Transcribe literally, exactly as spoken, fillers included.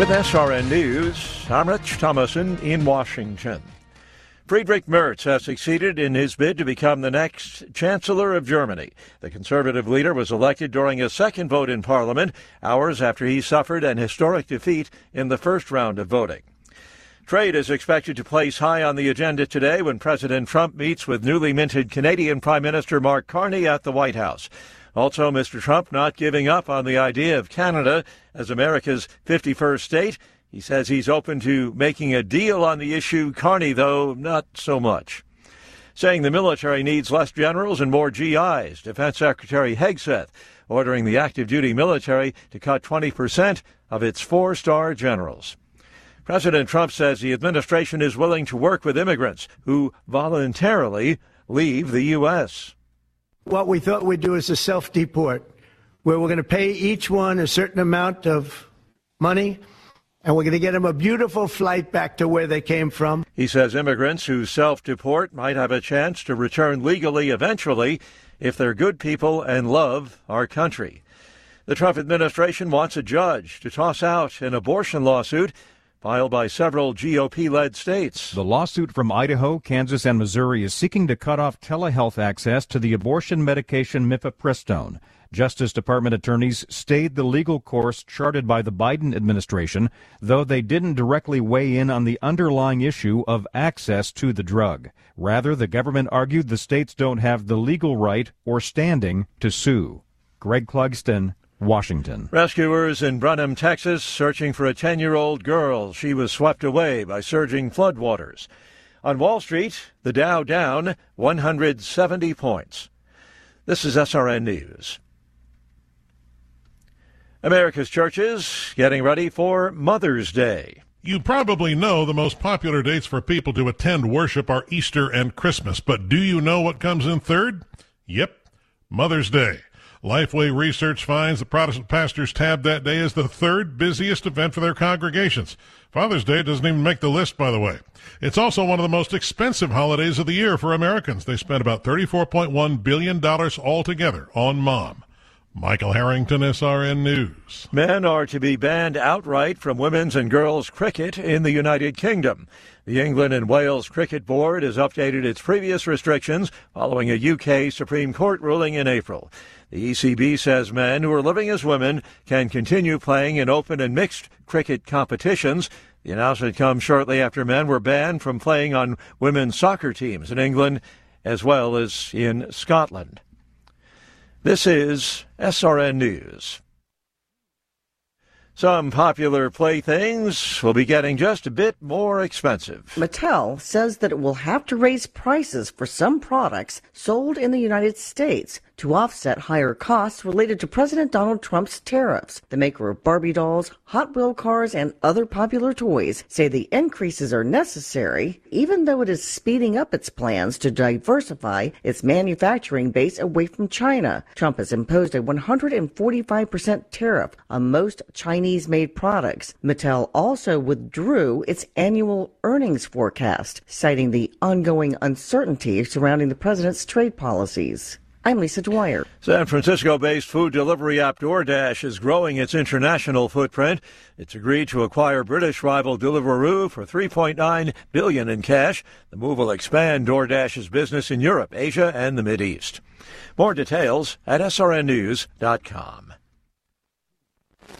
With S R N News, I'm Rich Thomason in Washington. Friedrich Merz has succeeded in his bid to become the next Chancellor of Germany. The conservative leader was elected during a second vote in Parliament, hours after he suffered an historic defeat in the first round of voting. Trade is expected to place high on the agenda today when President Trump meets with newly minted Canadian Prime Minister Mark Carney at the White House. Also, Mister Trump not giving up on the idea of Canada as America's fifty-first state. He says he's open to making a deal on the issue. Carney, though, not so much. Saying the military needs less generals and more G Is. Defense Secretary Hegseth ordering the active duty military to cut twenty percent of its four-star generals. President Trump says the administration is willing to work with immigrants who voluntarily leave the U S What we thought we'd do is a self-deport, where we're going to pay each one a certain amount of money, and we're going to get them a beautiful flight back to where they came from. He says immigrants who self-deport might have a chance to return legally eventually if they're good people and love our country. The Trump administration wants a judge to toss out an abortion lawsuit filed by several G O P-led states. The lawsuit from Idaho, Kansas, and Missouri is seeking to cut off telehealth access to the abortion medication mifepristone. Justice Department attorneys stayed the legal course charted by the Biden administration, though they didn't directly weigh in on the underlying issue of access to the drug. Rather, the government argued the states don't have the legal right or standing to sue. Greg Clugston, Washington. Rescuers in Brenham, Texas, searching for a ten-year-old girl. She was swept away by surging floodwaters. On Wall Street, the Dow down one hundred seventy points. This is S R N News. America's churches getting ready for Mother's Day. You probably know the most popular dates for people to attend worship are Easter and Christmas, but do you know what comes in third? Yep, Mother's Day. Lifeway Research finds the Protestant pastors tab that day as the third busiest event for their congregations. Father's Day doesn't even make the list, by the way. It's also one of the most expensive holidays of the year for Americans. They spend about thirty-four point one billion dollars altogether on Mom. Michael Harrington, S R N News. Men are to be banned outright from women's and girls' cricket in the United Kingdom. The England and Wales Cricket Board has updated its previous restrictions following a U K Supreme Court ruling in April. The E C B says men who are living as women can continue playing in open and mixed cricket competitions. The announcement comes shortly after men were banned from playing on women's soccer teams in England as well as in Scotland. This is S R N News. Some popular playthings will be getting just a bit more expensive. Mattel says that it will have to raise prices for some products sold in the United States to offset higher costs related to President Donald Trump's tariffs. The maker of Barbie dolls, Hot Wheel cars, and other popular toys say the increases are necessary, even though it is speeding up its plans to diversify its manufacturing base away from China. Trump has imposed a one hundred forty-five percent tariff on most Chinese-made products. Mattel also withdrew its annual earnings forecast, citing the ongoing uncertainty surrounding the president's trade policies. I'm Lisa Dwyer. San Francisco-based food delivery app DoorDash is growing its international footprint. It's agreed to acquire British rival Deliveroo for three point nine billion dollars in cash. The move will expand DoorDash's business in Europe, Asia, and the Mideast. More details at S R N news dot com.